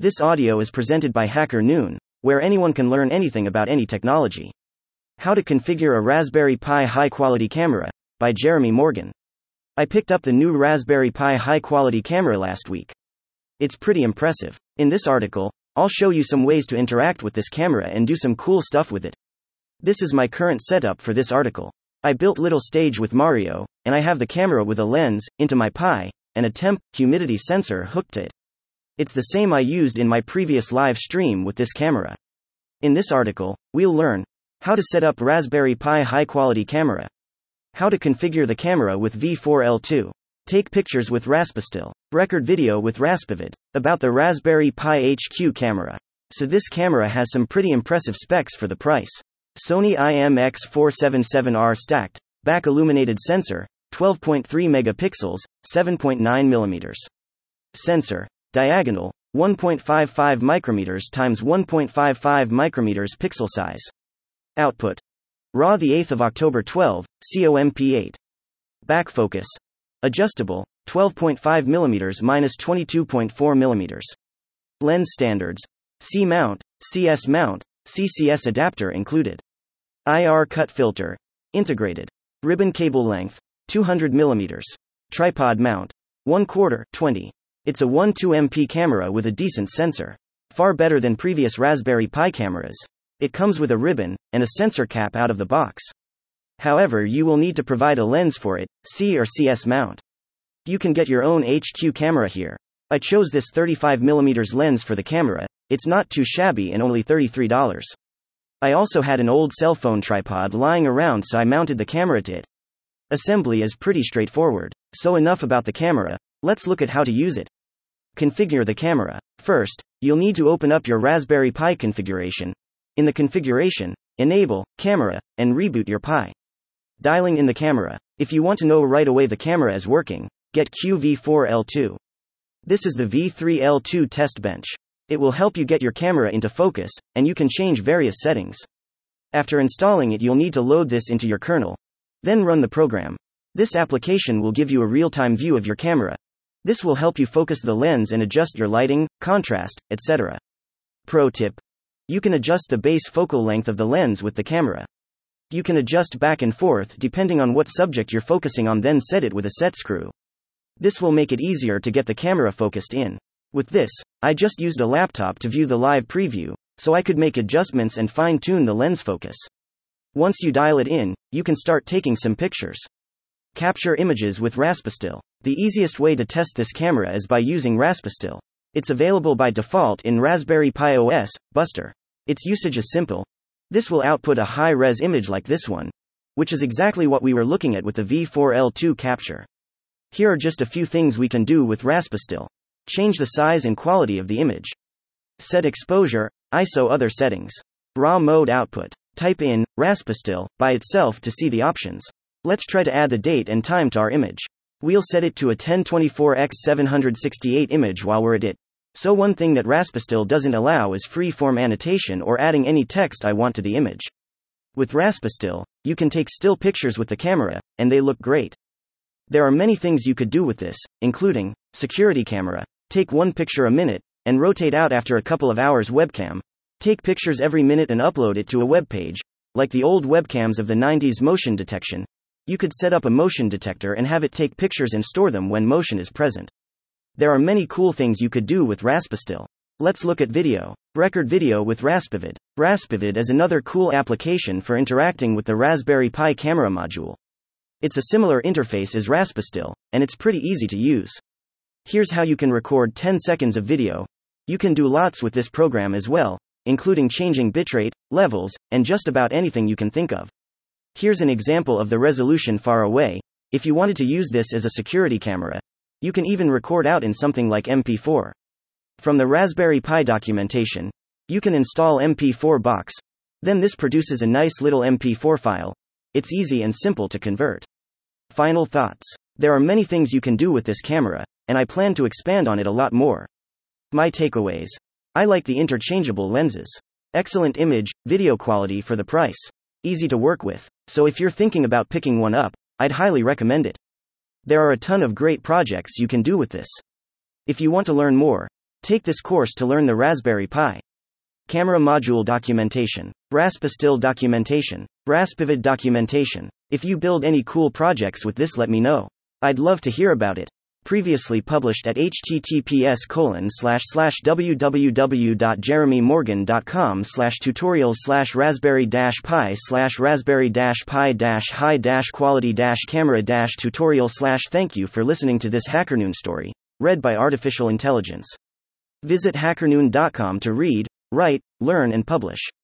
This audio is presented by Hacker Noon, where anyone can learn anything about any technology. How to configure a Raspberry Pi high-quality camera, by Jeremy Morgan. I picked up the new Raspberry Pi high-quality camera last week. It's pretty impressive. In this article, I'll show you some ways to interact with this camera and do some cool stuff with it. This is my current setup for this article. I built little stage with Mario, and I have the camera with a lens, into my Pi, and a temp, humidity sensor hooked to it. It's the same I used in my previous live stream with this camera. In this article, we'll learn how to set up Raspberry Pi high-quality camera, how to configure the camera with V4L2, take pictures with Raspastill, record video with Raspavid, about the Raspberry Pi HQ camera. So this camera has some pretty impressive specs for the price. Sony IMX477R stacked, back illuminated sensor, 12.3 megapixels, 7.9 millimeters. Sensor, diagonal, 1.55 micrometers times 1.55 micrometers pixel size. Output. RAW the 8th of October 12, COMP8. Back focus. Adjustable, 12.5 millimeters minus 22.4 millimeters. Lens standards. C mount, CS mount, CCS adapter included. IR cut filter. Integrated. Ribbon cable length, 200 millimeters. Tripod mount. 1/4, 20. It's a 12MP camera with a decent sensor. Far better than previous Raspberry Pi cameras. It comes with a ribbon and a sensor cap out of the box. However, you will need to provide a lens for it, C or CS mount. You can get your own HQ camera here. I chose this 35mm lens for the camera. It's not too shabby and only $33. I also had an old cell phone tripod lying around, so I mounted the camera to it. Assembly is pretty straightforward. So enough about the camera, let's look at how to use it. Configure the camera. First, you'll need to open up your Raspberry Pi configuration. In the configuration, enable camera and reboot your Pi. Dialing in the camera. If you want to know right away the camera is working, get QV4L2. This is the V3L2 test bench. It will help you get your camera into focus, and you can change various settings. After installing it, you'll need to load this into your kernel. Then run the program. This application will give you a real-time view of your camera. This will help you focus the lens and adjust your lighting, contrast, etc. Pro tip. You can adjust the base focal length of the lens with the camera. You can adjust back and forth depending on what subject you're focusing on, then set it with a set screw. This will make it easier to get the camera focused in. With this, I just used a laptop to view the live preview, so I could make adjustments and fine-tune the lens focus. Once you dial it in, you can start taking some pictures. Capture images with Raspastill. The easiest way to test this camera is by using Raspastill. It's available by default in Raspberry Pi OS, Buster. Its usage is simple. This will output a high-res image like this one, which is exactly what we were looking at with the V4L2 capture. Here are just a few things we can do with Raspastill. Change the size and quality of the image. Set exposure, ISO, other settings. RAW mode output. Type in Raspastill by itself to see the options. Let's try to add the date and time to our image. We'll set it to a 1024x768 image while we're at it. So one thing that Raspastill doesn't allow is free-form annotation or adding any text I want to the image. With Raspastill, you can take still pictures with the camera, and they look great. There are many things you could do with this, including security camera. Take one picture a minute, and rotate out after a couple of hours. Webcam. Take pictures every minute and upload it to a web page. Like the old webcams of the 90s. Motion detection. You could set up a motion detector and have it take pictures and store them when motion is present. There are many cool things you could do with Raspastill. Let's look at video. Record video with Raspavid. Raspavid is another cool application for interacting with the Raspberry Pi camera module. It's a similar interface as Raspastill, and it's pretty easy to use. Here's how you can record 10 seconds of video. You can do lots with this program as well, including changing bitrate, levels, and just about anything you can think of. Here's an example of the resolution far away. If you wanted to use this as a security camera, you can even record out in something like MP4. From the Raspberry Pi documentation, you can install MP4 box. Then this produces a nice little MP4 file. It's easy and simple to convert. Final thoughts. There are many things you can do with this camera, and I plan to expand on it a lot more. My takeaways. I like the interchangeable lenses. Excellent image, video quality for the price. Easy to work with. So if you're thinking about picking one up, I'd highly recommend it. There are a ton of great projects you can do with this. If you want to learn more, Take this course to learn the Raspberry Pi camera module documentation, Raspastill documentation, Raspivid documentation. If you build any cool projects with this, let me know. I'd love to hear about it. Previously published at https://www.jeremymorgan.com/tutorials/raspberry-pi/high-quality-camera-tutorial/ Thank you for listening to this HackerNoon story, read by Artificial Intelligence. Visit hackerNoon.com to read, write, learn and publish.